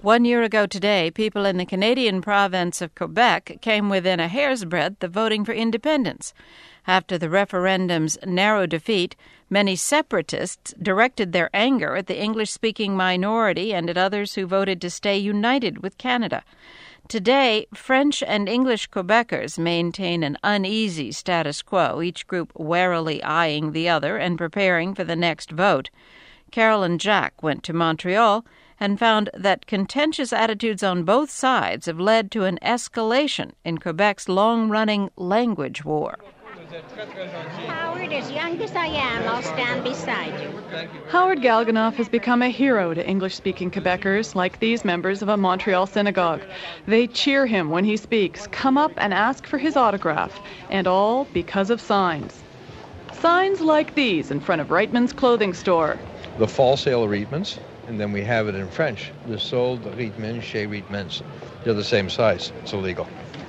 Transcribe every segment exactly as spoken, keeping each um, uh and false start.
One year ago today, people in the Canadian province of Quebec came within a hair's breadth of voting for independence. After the referendum's narrow defeat, many separatists directed their anger at the English-speaking minority and at others who voted to stay united with Canada. Today, French and English Quebecers maintain an uneasy status quo, each group warily eyeing the other and preparing for the next vote. Carolyn Jack went to Montreal and found that contentious attitudes on both sides have led to an escalation in Quebec's long-running language war. Howard, as young as I am, I'll stand beside you. Howard Galganoff has become a hero to English-speaking Quebecers, like these members of a Montreal synagogue. They cheer him when he speaks, come up and ask for his autograph, and all because of signs. Signs like these in front of Reitman's clothing store. The fall sale of Reitman's, and then we have it in French, the sold Reitman chez Reitman's. They're the same size. It's illegal.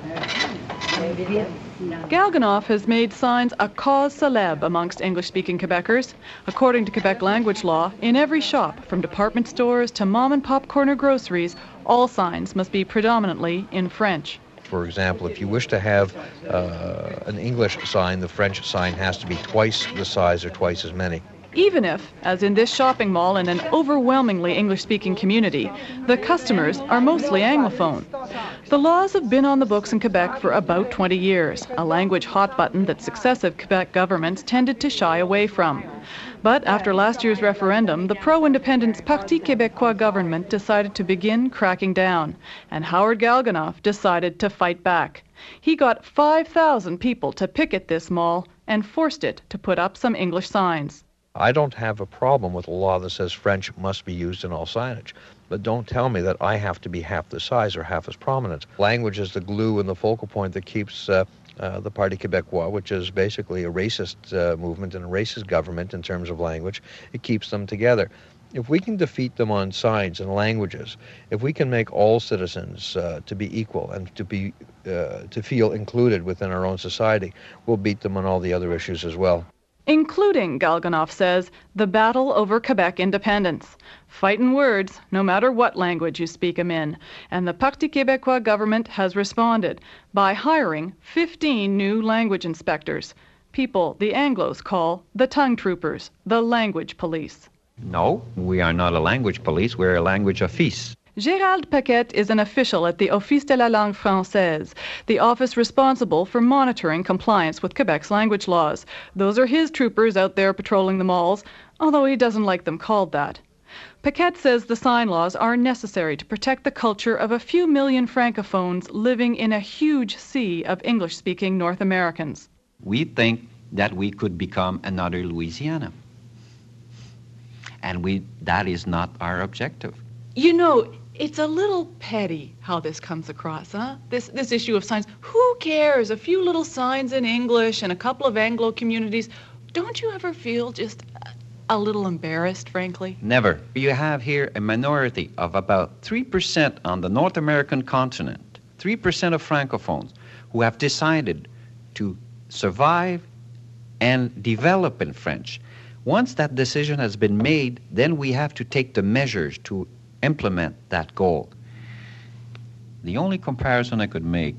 Galganoff has made signs a cause célèbre amongst English-speaking Quebecers. According to Quebec language law, in every shop, from department stores to mom-and-pop corner groceries, all signs must be predominantly in French. For example, if you wish to have uh, an English sign, the French sign has to be twice the size or twice as many. Even if, as in this shopping mall in an overwhelmingly English-speaking community, the customers are mostly Anglophone. The laws have been on the books in Quebec for about twenty years, a language hot button that successive Quebec governments tended to shy away from. But after last year's referendum, the pro-independence Parti Québécois government decided to begin cracking down, and Howard Galganoff decided to fight back. He got five thousand people to picket this mall and forced it to put up some English signs. I don't have a problem with a law that says French must be used in all signage, but don't tell me that I have to be half the size or half as prominent. Language is the glue and the focal point that keeps uh, uh, the Parti Québécois, which is basically a racist uh, movement and a racist government in terms of language. It keeps them together. If we can defeat them on signs and languages, if we can make all citizens uh, to be equal and to be uh, to feel included within our own society, we'll beat them on all the other issues as well. Including, Galganoff says, the battle over Quebec independence. Fightin' words, no matter what language you speak 'em in. And the Parti Québécois government has responded by hiring fifteen new language inspectors, people the Anglos call the tongue troopers, the language police. No, we are not a language police, we're a language office. Gérald Paquette is an official at the Office de la Langue Française, the office responsible for monitoring compliance with Quebec's language laws. Those are his troopers out there patrolling the malls, although he doesn't like them called that. Paquette says the sign laws are necessary to protect the culture of a few million francophones living in a huge sea of English-speaking North Americans. We think that we could become another Louisiana. And we that is not our objective. You know, it's a little petty how this comes across, huh? This this issue of signs. Who cares? A few little signs in English and a couple of Anglo communities. Don't you ever feel just a little embarrassed, frankly? Never. You have here a minority of about three percent on the North American continent, three percent of Francophones, who have decided to survive and develop in French. Once that decision has been made, then we have to take the measures to implement that goal. The only comparison I could make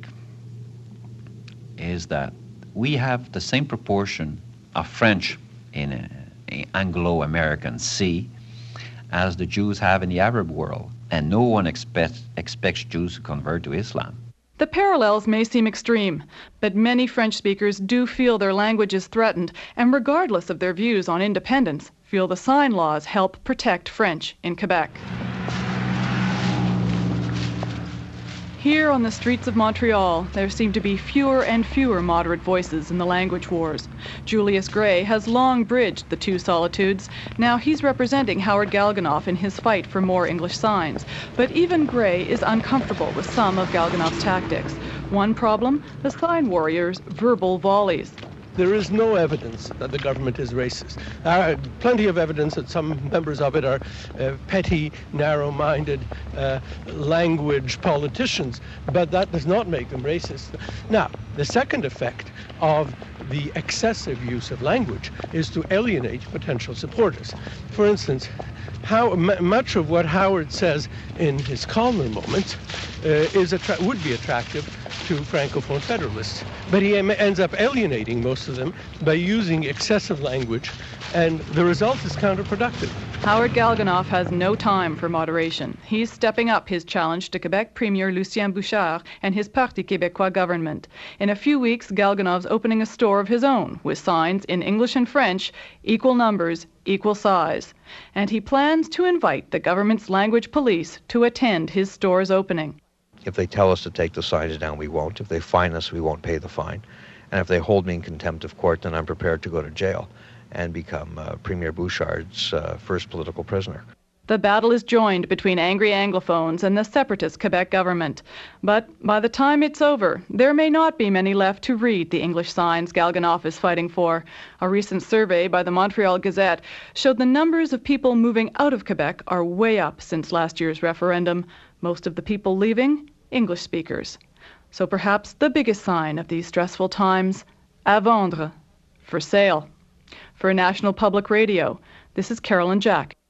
is that we have the same proportion of French in an Anglo-American sea as the Jews have in the Arab world, and no one expects, expects Jews to convert to Islam. The parallels may seem extreme, but many French speakers do feel their language is threatened, and regardless of their views on independence, feel the sign laws help protect French in Quebec. Here on the streets of Montreal, there seem to be fewer and fewer moderate voices in the language wars. Julius Gray has long bridged the two solitudes. Now he's representing Howard Galganoff in his fight for more English signs. But even Gray is uncomfortable with some of Galganoff's tactics. One problem, the sign warriors' verbal volleys. there is no evidence that the government is racist. There are plenty of evidence that some members of it are uh, petty, narrow-minded uh, language politicians, but that does not make them racist. Now, the second effect of the excessive use of language is to alienate potential supporters. For instance, how m- much of what Howard says in his calmer moments uh, is attra- would be attractive to Francophone Federalists, but he em- ends up alienating most of them by using excessive language, and the result is counterproductive. Howard Galganoff has no time for moderation. He's stepping up his challenge to Quebec Premier Lucien Bouchard and his Parti Québécois government. In a few weeks, Galganoff's opening a store of his own with signs in English and French, equal numbers, equal size. And he plans to invite the government's language police to attend his store's opening. If they tell us to take the signs down, we won't. If they fine us, we won't pay the fine. And if they hold me in contempt of court, then I'm prepared to go to jail and become uh, Premier Bouchard's uh, first political prisoner. The battle is joined between angry Anglophones and the separatist Quebec government. But by the time it's over, there may not be many left to read the English signs Galganoff is fighting for. A recent survey by the Montreal Gazette showed the numbers of people moving out of Quebec are way up since last year's referendum. Most of the people leaving, English speakers. So perhaps the biggest sign of these stressful times, à vendre, for sale. For National Public Radio, this is Carolyn Jack.